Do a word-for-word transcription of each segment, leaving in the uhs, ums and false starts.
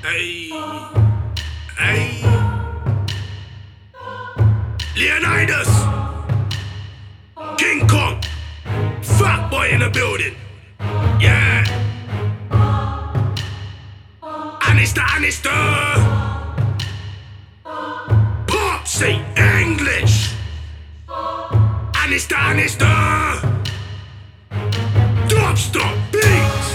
Hey, hey, Leonidas, King Kong, fat boy in the building, yeah. Anister, Anister, Pop say English. Anister, Anister, Drop stop beats,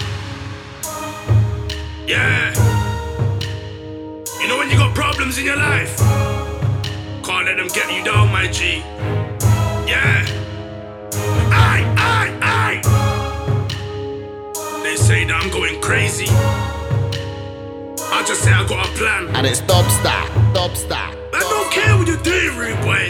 yeah. You know when you got problems in your life, can't let them get you down, my G. Yeah. Aye, aye, aye. They say that I'm going crazy. I just say I got a plan. And it stops that, stops that. I don't care what you do, rude boy.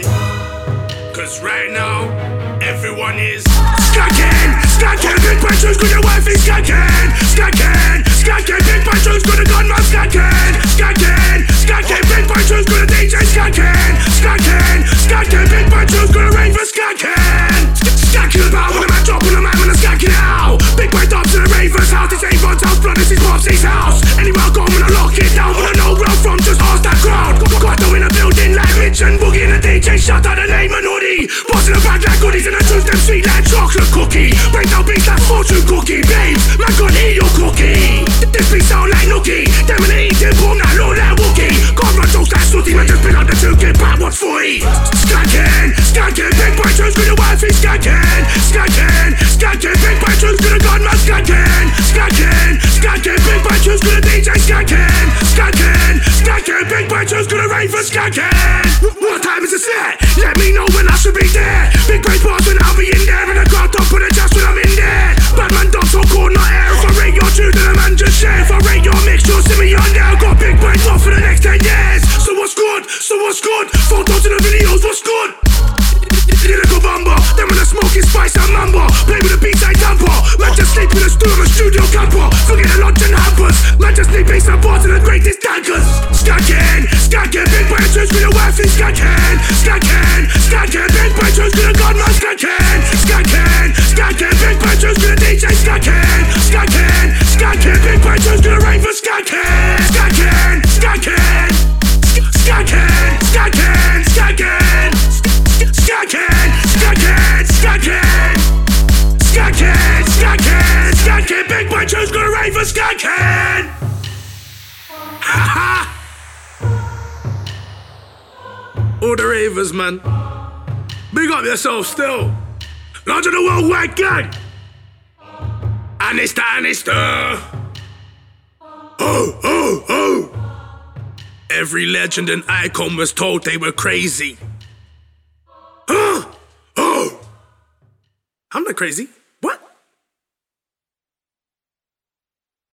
Cause right now, everyone is skacking, skacking, big bad tunes, cause your wife is skacking, skacking, skacking, big bad tunes, got a gun man skacking, skacking, skacking, big bad tunes, got a D J skacking, skacking, skacking, big bad tunes, got a raver skacking, skacking about when a man drop on a man when I'm skacking out. Big bad dubs in a raver's house, this ain't Ron's house, blood, this is Popsy's house. Anywhere I go, I'm gonna lock it down, wanna know where I'm from, just ask that crowd. Got to in a building like Mitch and Boogie and a D J, shout out the name and hoodie. Bossing a bag like goodies and I choose them sweet like chocolate cookie. Break down beats like fortune cookie, babes, man can't eat your cookie. This beat sound like nookie, them in the eating boom that look like Wookie. Can't run jokes like Sooty, man just pick up the two, get back what's forty. Skacking, skacking, big boy tunes, cause your wife is skacking. Skacking, skacking, big boy tunes, cause the gun man skacking. Skacking, skacking, big boy tunes, cause the D J skacking. Skacking, skacking, big boy tunes, cause the raver skacking. What time is it set? Let me know when I should be there. Big brain bars when I'll be in there, and the crowd don't put a just when I'm in there. Bad man don't so cool, not air. If I rate your tune, then a man just share. If I rate your mix, you'll see me on there. I've got big brains off for the next ten years. So what's good? So what's good? Photos in the videos, what's good? Lyrical bumper, then when I smoke it, spice and mamba. Play with the beats like tamper. Man just sleep in the stool, I'm a studio camper. Forget the lunch and hampers. Man just need bass and bars and the greatest tankers. Skacking, skacking, big boy tunes with your wife is skacking. Skacking, skacking, big boy tunes with the gun man skacking. Skacking, skacking, big boy tunes with the D J skacking. Skacking, skacking, big boy tunes with the raver skacking. Skacking, skacking, skacking, skacking, skacking. Skacking, skacking, skacking, skacking, skacking, skacking, big boy tunes gonna rave for skacking. Ha ha! All the ravers, man. Big up yourself still. Larger the worldwide gang. Anister, Anister. Oh, oh, oh. Every legend and icon was told they were crazy. Huh? Oh! I'm not crazy.